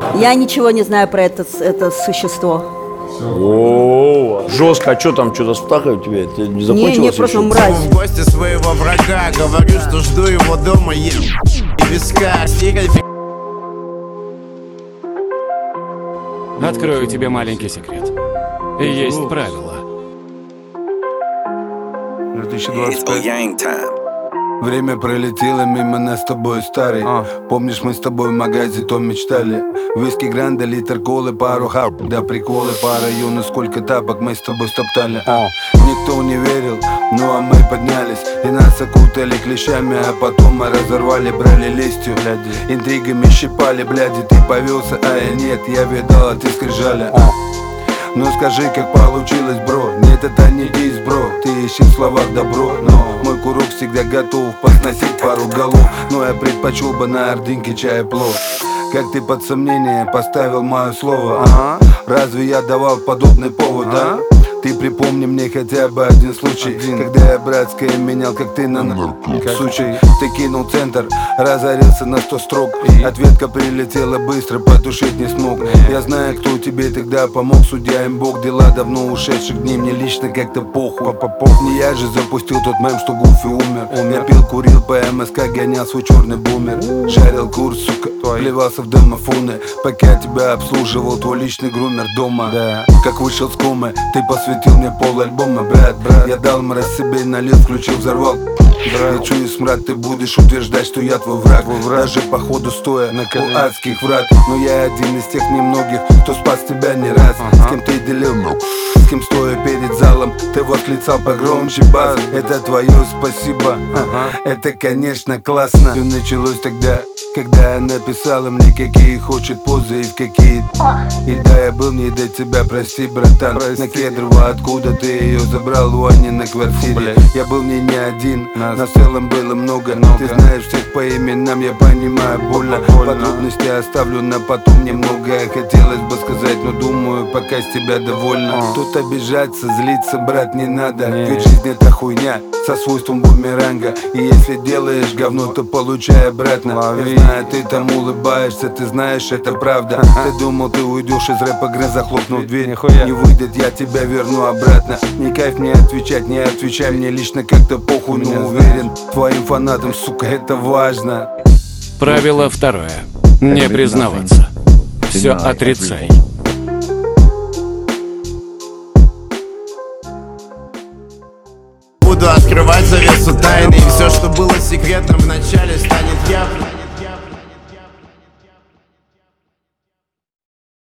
Я ничего не знаю про это существо. О, жестко, а что там, что-то с птахой у тебя? Ты не закончилось? Не, просто мразь. В гости своего врага, говорю, что жду его дома, и виска, Открою тебе маленький секрет. Есть правило. 2025. Время пролетело мимо нас с тобой, старый. Помнишь, мы с тобой в магазе то мечтали? Виски гранда, литр колы, пару хап. Да приколы по району, сколько тапок мы с тобой стоптали. Никто не верил, ну а мы поднялись. И нас окутали клещами, а потом мы разорвали, брали лестью. Интригами щипали, бляди, ты повелся, а я нет. Я видал, а ты скрижали. Ну скажи, как получилось, бро? Нет, это не дис, бро. Ты ищи в словах добро, но мой курок всегда готов посносить пару голов. Но я предпочел бы на ордынке чай плов. Как ты под сомнение поставил мое слово, Разве я давал подобный повод, а? Ты припомни мне хотя бы один случай, когда я братское менял, как ты на случай. Ты кинул центр, разорился на 100 строк. Ответка прилетела быстро, потушить не смог. Я знаю, кто тебе тогда помог, судья им бог. Дела давно ушедших дней, мне лично как-то похуй. Не я же запустил тот мем, что Гуфи умер. Я пил, курил по МСК, гонял свой черный бумер. Жарил курс, сука, плевался в домофоны. Пока тебя обслуживал твой личный грумер дома. Как вышел с комы, ты посвятил мне пол альбома, брат. Я дал мразь себе налил, включил, взорвал. Я чую смрад, ты будешь утверждать, что я твой враг. Даже по ходу стоя у адских врат. Но я один из тех немногих, кто спас тебя не раз. С кем ты делил, с кем стоя перед залом ты восклицал погромче бас. Это твое спасибо, это конечно классно. Все началось тогда, когда она писала мне, какие хочет позы и в какие. И да, я был не до тебя, прости, братан. На Кедрово, откуда ты ее забрал, у Ани на квартире. Я был не один, нас в целом было много. Ты знаешь всех по именам, я понимаю, больно. Подробности оставлю на потом немного. Хотелось бы сказать, но думаю, пока с тебя довольно. Тут обижаться, злиться, брат, не надо. Ведь жизнь это хуйня со свойством бумеранга. И если делаешь говно, то получай обратно. Я знаю, ты там улыбаешься, ты знаешь, это правда. Ты думал, ты уйдешь из рэп-игры, захлопнув дверь. Не выйдет, я тебя верну обратно. Не кайф мне отвечать, не отвечай мне лично как-то похуй. Но уверен, твоим фанатам, сука, это важно. Правило второе. Не признаваться. Все отрицай. буду открывать завесу тайны. И все, что было секретным в начале, станет явным.